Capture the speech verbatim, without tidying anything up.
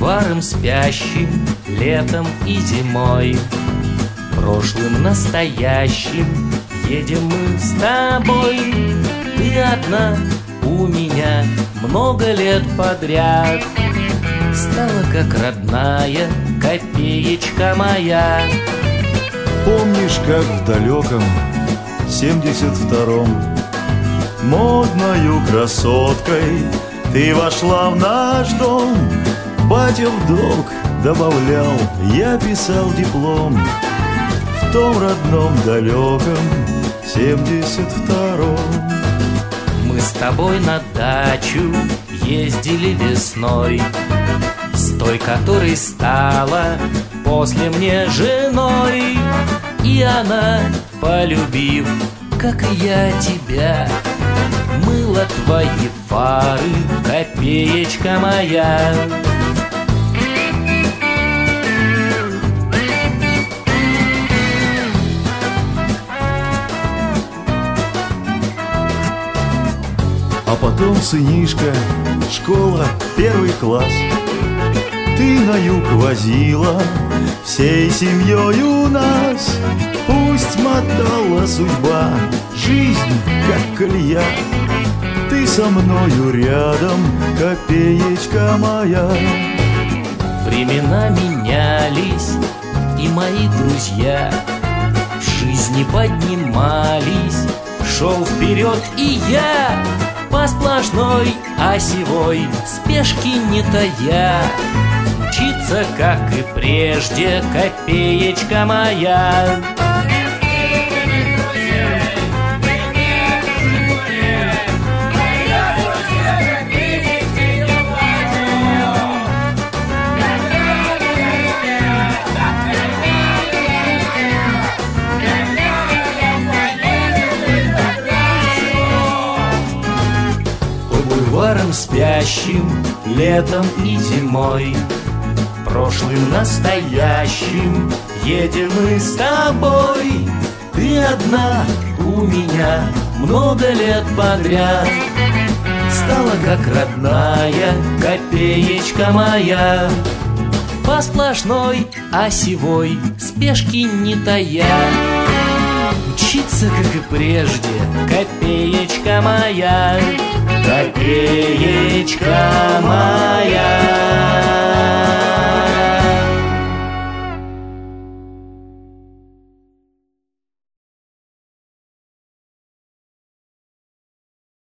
бульварам спящим, летом и зимой, прошлым, настоящим едем мы с тобой. Ты одна у меня много лет подряд, стала как родная копеечка моя. Помнишь, как в далеком семьдесят втором модною красоткой ты вошла в наш дом? Батя в долг добавлял, я писал диплом в том родном далеком семьдесят втором. Мы с тобой на дачу ездили весной, с той, которой стала после мне женой. И она, полюбив, как и я тебя, мыла твои фары, копеечка моя. А потом, сынишка, школа, первый класс, ты на юг возила всей семьей у нас. Пусть мотала судьба, жизнь как колея, ты со мною рядом, копеечка моя. Времена менялись, и мои друзья в жизни поднимались. Шел вперед и я по сплошной осевой, спешки не тая, мчится, как и прежде, копеечка моя. Бульварам спящим, летом и зимой, прошлым, настоящим едем мы с тобой. Ты одна у меня много лет подряд, стала как родная копеечка моя. По сплошной осевой, спешки не тая, мчится, как и прежде, копеечка моя. Копеечка моя.